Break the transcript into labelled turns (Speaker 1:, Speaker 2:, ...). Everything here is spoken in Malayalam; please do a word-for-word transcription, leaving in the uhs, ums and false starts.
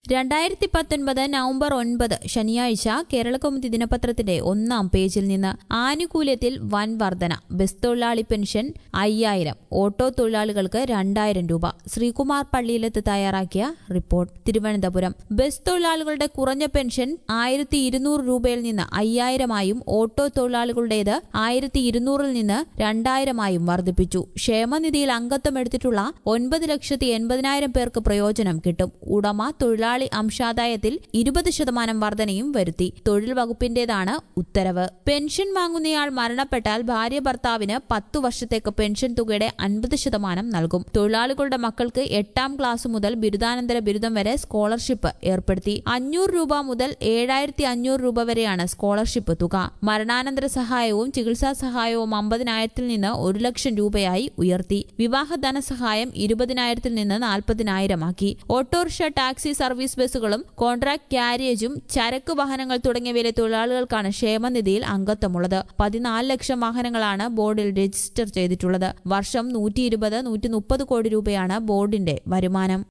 Speaker 1: രണ്ടായിരത്തി പത്തൊൻപത് നവംബർ ഒൻപത് ശനിയാഴ്ച കേരളകൗമുദി ദിനപത്രത്തിന്റെ ഒന്നാം പേജിൽ നിന്ന് ആനുകൂല്യത്തിൽ വൻ വർധന. ബസ് തൊഴിലാളി പെൻഷൻ അയ്യായിരം, ഓട്ടോ തൊഴിലാളികൾക്ക് രണ്ടായിരം രൂപ. ശ്രീകുമാർ പള്ളിയിലത്ത് തയ്യാറാക്കിയ റിപ്പോർട്ട്. തിരുവനന്തപുരം. ബസ് തൊഴിലാളികളുടെ കുറഞ്ഞ പെൻഷൻ ആയിരത്തി ഇരുന്നൂറ് രൂപയിൽ നിന്ന് അയ്യായിരമായും ഓട്ടോ തൊഴിലാളികളുടേത് ആയിരത്തി ഇരുന്നൂറിൽ നിന്ന് രണ്ടായിരമായും വർദ്ധിപ്പിച്ചു. ക്ഷേമനിധിയിൽ അംഗത്വം എടുത്തിട്ടുള്ള ഒൻപത് ലക്ഷത്തി എൺപതിനായിരം പേർക്ക് പ്രയോജനം കിട്ടും. ഉടമ തൊഴിലാളി അംശാദായത്തിൽ ഇരുപത് ശതമാനം വർധനയും വരുത്തി. തൊഴിൽ വകുപ്പിന്റേതാണ് ഉത്തരവ്. പെൻഷൻ വാങ്ങുന്നയാൾ മരണപ്പെട്ടാൽ ഭാര്യ ഭർത്താവിന് പത്തു വർഷത്തേക്ക് പെൻഷൻ തുകയുടെ അൻപത് ശതമാനം നൽകും. തൊഴിലാളികളുടെ മക്കൾക്ക് എട്ടാം ക്ലാസ് മുതൽ ബിരുദാനന്തര ബിരുദം വരെ സ്കോളർഷിപ്പ് ഏർപ്പെടുത്തി. അഞ്ഞൂറ് രൂപ മുതൽ ഏഴായിരത്തി അഞ്ഞൂറ് രൂപ വരെയാണ് സ്കോളർഷിപ്പ് തുക. മരണാനന്തര സഹായവും ചികിത്സാ സഹായവും അമ്പതിനായിരത്തിൽ നിന്ന് ഒരു ലക്ഷം രൂപയായി ഉയർത്തി. വിവാഹ ധനസഹായം ഇരുപതിനായിരത്തിൽ നിന്ന് നാൽപ്പതിനായിരമാക്കി. ഓട്ടോറിക്ഷ, ടാക്സി സർവീസ് ബസ്സുകളും കോൺട്രാക്ട് ക്യാരിയേജും ചരക്ക് വാഹനങ്ങൾ തുടങ്ങിയവയിലെ തൊഴിലാളികൾക്കാണ് ക്ഷേമനിധിയിൽ അംഗത്വമുള്ളത്. പതിനാല് ലക്ഷം വാഹനങ്ങളാണ് ബോർഡിൽ രജിസ്റ്റർ ചെയ്തിട്ടുള്ളത്. വർഷം നൂറ്റി ഇരുപത് നൂറ്റി മുപ്പത് കോടി രൂപയാണ് ബോർഡിന്റെ വരുമാനം.